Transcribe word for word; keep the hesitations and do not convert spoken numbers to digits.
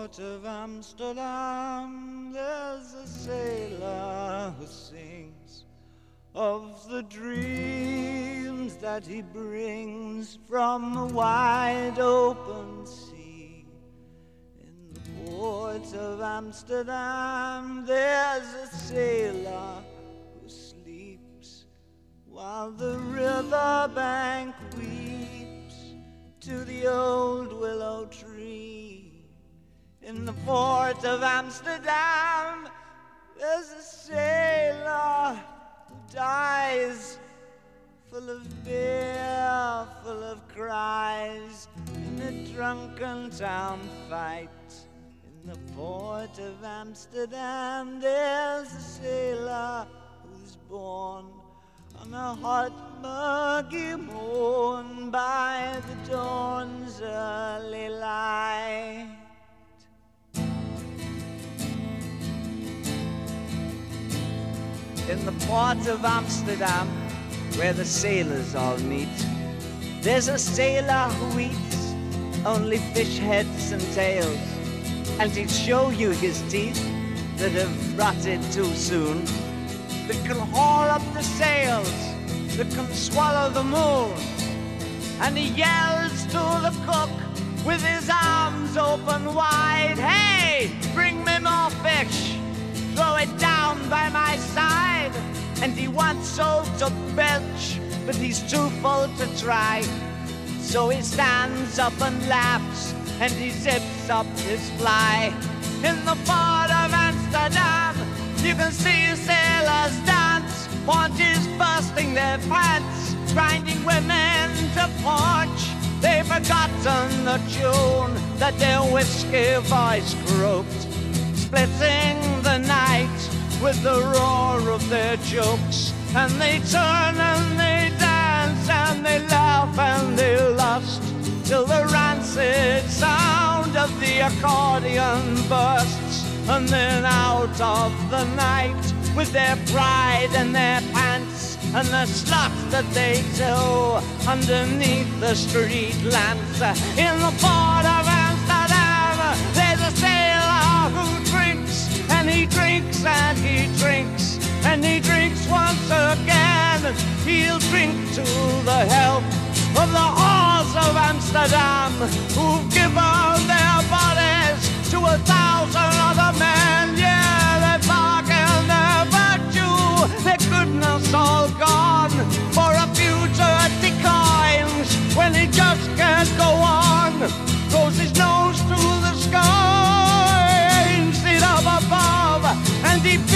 port of Amsterdam, there's a sailor who sings of the dreams that he brings from the wide open sea. In the port of Amsterdam, there's a sailor who sleeps while the riverbank weeps to the old willow tree. In the port of Amsterdam, there's a sailor who dies, full of beer, full of cries, in a drunken town fight. In the port of Amsterdam, there's a sailor who's born on a hot, muggy morn by the dawn's early light. In the port of Amsterdam, where the sailors all meet, there's a sailor who eats only fish heads and tails, and he'll show you his teeth that have rotted too soon, that can haul up the sails, that can swallow the moon. And he yells to the cook with his arms open wide, "Hey, bring me more fish, throw it down by my side." And he wants so to belch, but he's too full to try. So he stands up and laughs, and he zips up his fly. In the port of Amsterdam, you can see sailors dance, paunches bursting their pants, grinding women to punch. They've forgotten the tune that their whiskey voice croaked, splitting the night with the roar of their jokes. And they turn and they dance and they laugh and they lust, till the rancid sound of the accordion bursts. And then out of the night, with their pride and their pants, and the slut that they tow underneath the street lamps. In the port of Amsterdam, there's a sailor who drinks, and he drinks and he drinks, and he drinks once again. He'll drink to the health of the whores of Amsterdam, who've given their bodies to a thousand other men. Yeah, they bargain their virtue, their goodness all gone, for a few dirty coins, when he just can't go on. Throws his nose to the sky instead of above, and he